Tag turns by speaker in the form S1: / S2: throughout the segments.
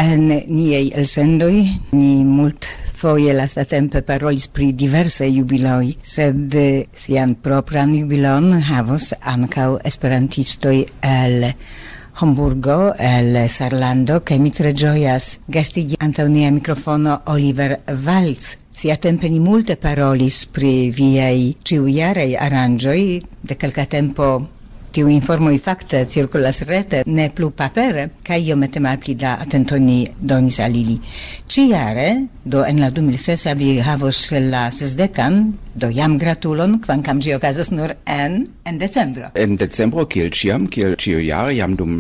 S1: En niei elsendoi ni multfoje lastatempe parolis pri diversaj jubiloj, sed sian propran jubilon havos ankaŭ esperantistoj el Hamburgo, el Sarlando, kaj mi tre ĝojas gastigi antaŭ nia mikrofono Oliver Walc. Siatempe ni multe parolis pri viaj ĉiujaraj aranĝoj, de kelka tempo tiu informoj fakte cirkulas rete, ne plu papere, kaj iomete malpli da atento ni donis al ili. Ĉiujare, do en la 2006 vi havos la 60, do jam gratulon, kvankam ĝi okazos nur en decembro.
S2: En decembro, kiel ĉiujare, jam dum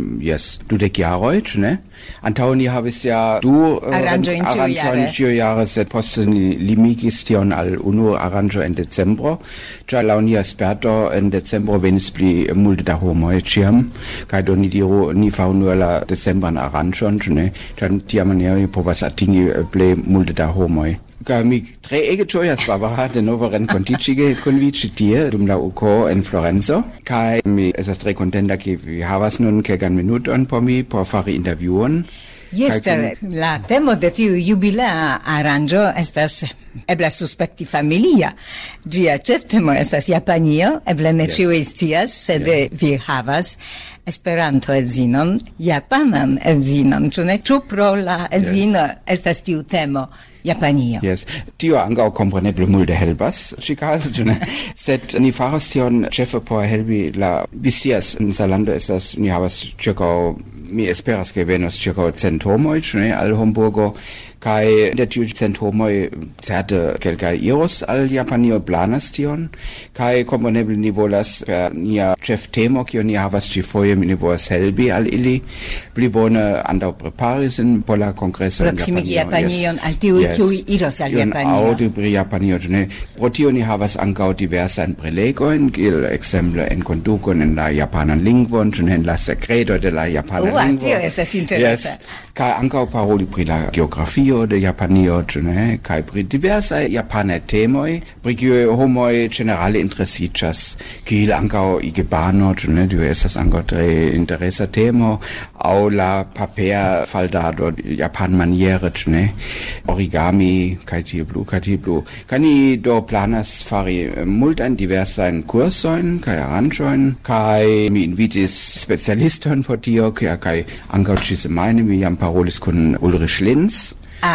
S2: 20 jaroj, ĉu ne? Antaŭ ni havis ja du
S1: aranĝojn
S2: ĉiujare, sed poste ni limigis tion al unu aranĝo en decembro, ĉar laŭ nia sperto en decembro venis pli multe da homoj ĉiam, kaj do ni diru, ni faru nur la decembran aranĝon, ĉu ne? Ĉar tiamaniere ni povas atingi plej multe da homoj. Kaj mi tre ege ĝojas, Barbara, denove renkontiĝi kun vi ĉi tie dum la UKO en Florenco, kaj mi estas tre kontenta, ke vi havas nun kelkan minuton por mi por fari intervjuon.
S1: Jes, la temo de tiu jubilea aranĝo estas eble suspekti familia. Ĝia ĉeftemo estas Japanio, eble ne ĉiuj scias, sed vi havas Esperanto-edzinon, japanan edzinon, ĉu ne? Ĉu pro la edzino estas tiu temo Japanio?
S2: Yes, tio ankaŭ kompreneble multe helpas, ĉi-kaze, ĉu ne? Sed ni faras tion ĉefe por helpi la... Vi scias, en Zalando estas, ni havas ĉirkaŭ, mi esperas ke venos ĉirkaŭ 100 homoj, ĉu ne, al Hamburgo, kaj de tiu 100 homoj certe kelkaj iros al Japanio, planas tion, kaj kompreneble ni volas per nia ĉeftemo, kiun ni havas ĉifoje, ni volas helpi al ili, pli bone antaŭ prepari sin por la kongreso en Japanio.
S1: Proximigi Japanion al tiuj, kiuj iros al Japanio.
S2: Aŭdi pri Japanio, ĉu ne? Pro tio ni havas ankaŭ diversajn prelegojn, kiel ekzemple enkondukon en la japanan lingvon, ĉu ne, en la sekreto de la japana lingvo.
S1: Tio estas interesa.
S2: Kaj ankaŭ paroli pri la geografio de Japanio, ĉu ne, kaj pri diversaj japanaj temoj, pri kiuj homoj ĝenerale interesiĝas, kiel ankaŭ ikebano, ĉu ne, tio estas ankaŭ tre interesa temo, aŭ la paperfaldado japanmaniere, ĉu ne, origami, kaj tie plu. Kaj ni do planas fari multajn diversajn kursojn kaj aranĝojn, kaj mi invitis specialiston por tio, kaj ankaŭ ĉi-semajne mi jam parolis kun Ulrich Linz.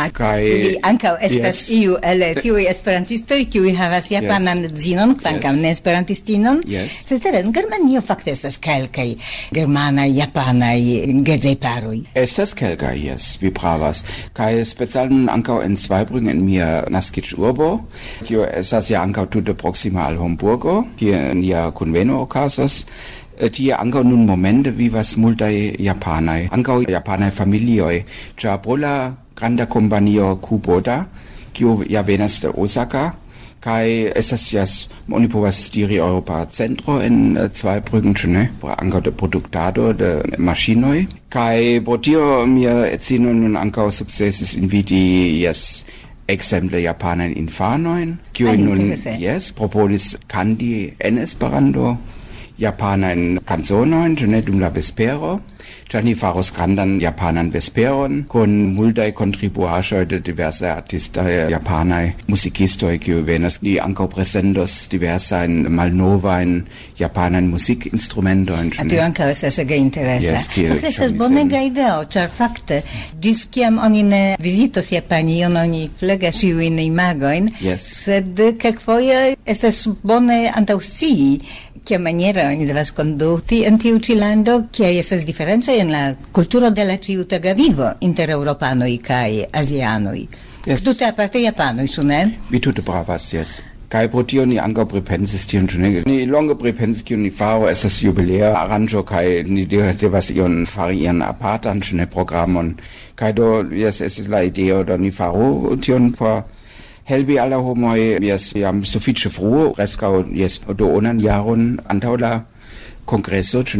S1: Ili ankaŭ estas iu el tiuj esperantistoj, kiuj havas japanan edzinon, kvankam ne esperantistinon. Cetere, en Germanio fakte estas kelkaj germanaj, japanaj geedzaj paroj.
S2: Estas kelkaj, vi pravas. Kaj speciale ankaŭ en Zweibrücken, en mia naskiĝurbo, kiu estas ja ankaŭ tute proksima al Hamburgo, kie nia kunveno okazas. Tie ankaŭ nun momente vivas multaj japanaj, ankaŭ japanaj familioj, ĉar pro la granda kompanio Kubota, kiu ja venas de Osaka, kaj estas ja, oni povas diri Europa centro en Zweibrücken, ĉu ne? Ankaŭ de produktado de maŝinoj. Kaj pro tio mia edzino nun ankaŭ sukcesis inviti ekzemple japanajn infanojn, kiuj nun proponis kandi en Esperanto, japanajn kanzonojn, ĉu ne, dum la vespero. Ĉar ni faros grandan japanan vesperon kun multaj kontribuaĵoj de diversaj artistoj japanaj muzikistoj, kiuj venas. Ni ankaŭ prezentos diversajn malnovajn japanajn muzikinstrumentojn.
S1: Tio ankaŭ estas ege interesa. Fakte estas bonega ideo, ĉar fakte ĝis kiam oni ne vizitos Japanion, oni flegas ĉiujn imagojn, sed kelkfoje estas bone antaŭscii kiamaniere oni devas kondukti en tiu ĉi lando, kiaj estas diferencoj en la kulturo de la ĉiutaga vivo inter eŭropanoj kaj azianoj. Tute aparte japanoj, ĉu ne?
S2: Vi tute pravas, Kaj pro tio ni ankaŭ pripensis tion, ĉu ne? Ni longe pripensis, kion ni faru, estas jubilea aranĝo, kaj ni devas ion fari ian apartan, ĉu ne, programon. Kaj do, estis la ideo, do ni faru tion por helpi alla homoj, jam sufiĉe frue, preskaŭ do onan jaron antaŭ la kongreso, ĉu ne?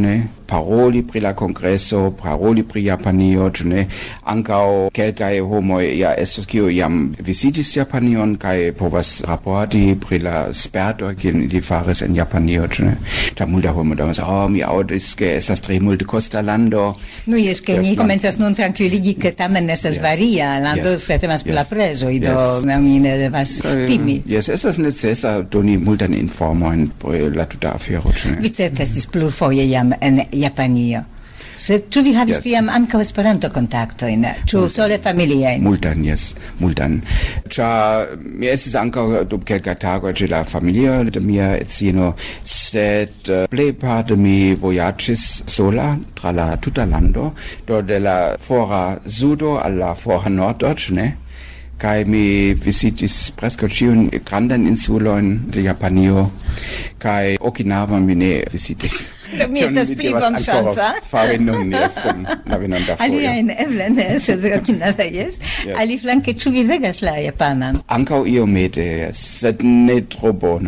S2: paroli pri la congresso, paroli pri Japanio, ne? Ancao kelkai homoi estos kiu jam visitis Japanion kai povas raporti pri la sperto kiel ili faris en Japanio, ne? Da multa homo domas, mi audis ke estas tre multekosta lando.
S1: Nu, jes, ke ni komencas nun trankviligi ke tamen estas varia lando, se temas pri la prezoj, do mi ne devas timi.
S2: Yes, estas necesa doni multan informojn pri la tuta afero.
S1: Vi certe estis plurfoje jam en Japanio. Sed ĉu vi havis tiam ankaŭ Esperanto-kontaktojn? Ĉu sole familiajn?
S2: Multan, multan. Ĉar mi estis ankaŭ dum kelkaj tagoj ĉe la familio de mia edzino, sed plejparte mi vojaĝis sola tra la tuta lando, do de la fora sudo al la fora nordo, ne? Kai mi visitis preskaŭ ĉiujn grandan insulojn de Japanio, kai Okinawa mi ne visitis.
S1: Do mi estas pli bonŝanca.
S2: Fari nun dum la venonta fojo.
S1: Aliajn eble ne, sed Okinawa jes. Aliflanke, ĉu vi regas la japanan?
S2: Ankaŭ iomete, sed ne tro bone.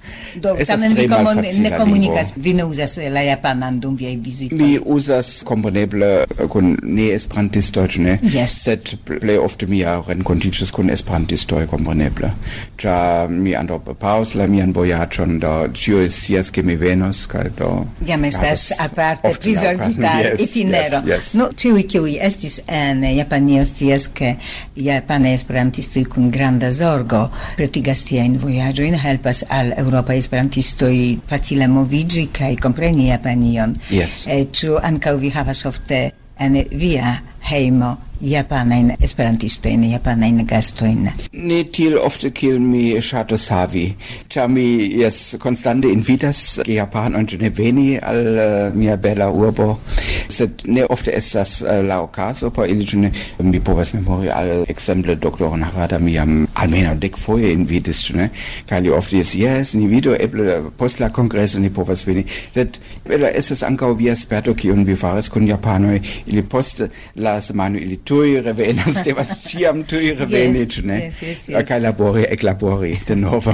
S1: Do tamen vi ne komunikas, vi ne uzas la japanan dum viaj vizitoj?
S2: Mi uzas kompreneble kun ne-esperantistoj, ne? Sed plej ofte mi renkontiĝas kun esperantistoj kompreneble. Ĉar mi antaŭ preparos la mian vojaĝon, do ĉiuj scias ke mi venos, kaj do
S1: jam estas aparte prizorgita itinero. Nu, ĉiuj kiuj estis en Japanio scias ke japanaj esperantistoj kun granda zorgo pretigas tiajn vojaĝojn, helpas al eŭropaj esperantistoj facile moviĝi kaj kompreni Japanion. Ĉu ankaŭ vi havas ofte en via hejmo japanajn esperantistojn, japanajn gastojn?
S2: Ne tiel ofte kiel mi ŝatus havi, ĉar mi konstante invitas gejapanojn veni al mia bela urbo, sed ne ofte estas la okazo por ili, mi povas memori al ekzemple doktoron Harada mi jam almenaŭ 10 foje invitis, kaj li ofte diris, ni vidu eble post la kongreso ni povas veni, sed estas ankaŭ via sperto kiun vi faris kun japanoj, ili poste la semajno ili tuj revenas, devas ĉiam tuj reveni, kaj eklabori denove.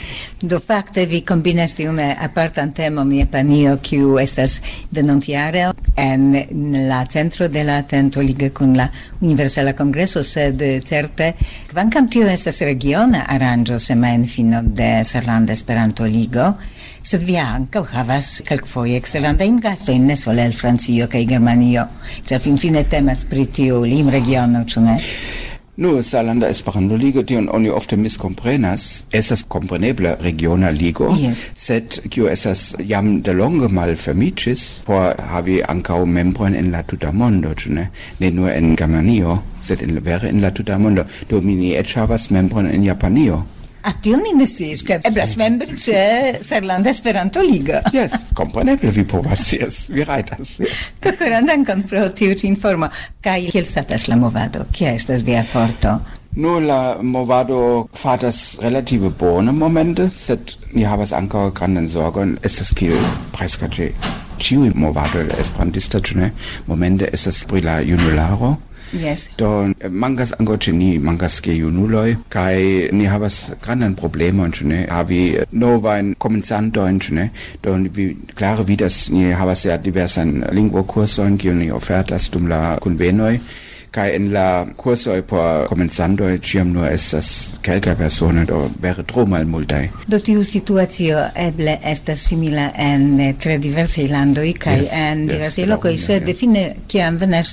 S1: Do fakte vi kombinas tiun apartan temon Japanio, kiu estas venontjare en la centro de la atento lige kun la Universala Kongreso, sed certe, kvankam tio estas regiona aranĝo semajnfino de Serlanda Esperanto-Ligo, sed vi ankaŭ havas kelkfoje eksterlandajn gastojn, ne sole el Francio kaj Germanio, ĉar finfine temas pri tiu limregiono, ĉu ne?
S2: Nu, Serlanda Esperanto-Ligo, tion oni ofte miskomprenas, estas kompreneble regiona ligo, sed kiu estas jam delonge malfermiĝis por havi ankaŭ membrojn en la tuta mondo, ĉu ne? Ne nur en Germanio, sed vere en la tuta mondo. Do mi ne eĉ havas membrojn en Japanio.
S1: Tion mi ne sciis, ke eblas membri ĉe Serlanda Esperanto-Ligo.
S2: Kompreneble vi povas, vi rajtas.
S1: Koran dankon pro tiu ĉi informo. Kaj kiel statas la movado? Kia estas via forto?
S2: Nu, la movado fartas relative bone momente, sed ni havas ankaŭ grandan zorgon. Estas kiel preskaŭ ĉe ĉiuj movado esperantista, ĉu ne? Momente estas pri la junularo. Do mankas ankaŭ ĉe ni, mankas gejunuloj, kaj ni havas grandan problemon, ĉu ne, havi novajn komencantojn, ĉu ne, do vi klare vidas, ni havas diversajn lingvokursojn, kiujn ni ofertas dum la kunvenoj, kaj en la kursoj por komencantoj ĉiam nur estas kelkaj personoj, do vere tro malmultaj.
S1: Do tiu situacio eble estas simila en tre diversaj landoj kaj en diversaj lokoj, sed fine kiam venas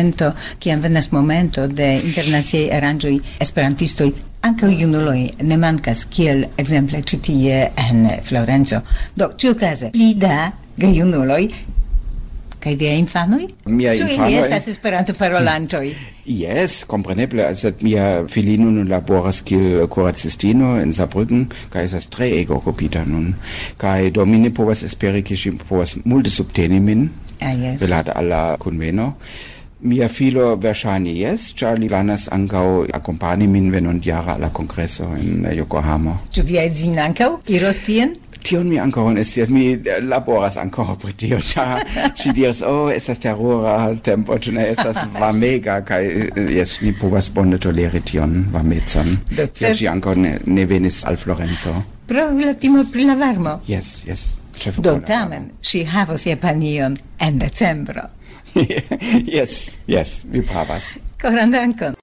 S1: momento de internaciaj aranĝoj esperantistoj, ankaŭ junuloj ne mankas, kiel ekzemple ĉi tie en Florenco. Do ĉiukaze pli da gejunuloj. Kaj viaj infanoj? Ĉu ili estas Esperanto-parolantoj?
S2: Kompreneble, sed mia filino nun laboras kiel kuracistino en Saarbrücken, kaj estas tre ege okupita nun. Kaj do mi ne povas esperi, ke ŝi povas multe subteni min, rilate al la kunveno. Mia filo verŝajne ĉar li planas ankaŭ akompani min venontjare al la kongreso en Yokohama.
S1: Ĉu via edzino ankaŭ iros tien?
S2: tion mi ancora ne scias, mi laboras ancora pri tio, ĉar ŝi diras, estas terura tempo, ĉu ne estas varmega, kaj jes, mi povas bone toleri tion varmecon. Tial ŝi ancora ne venis al Florenco.
S1: Pro la timo pri la varmo?
S2: Yes.
S1: Do tamen, ŝi havos Japanion en decembro.
S2: Yes, vi pravas.
S1: Koran dankon.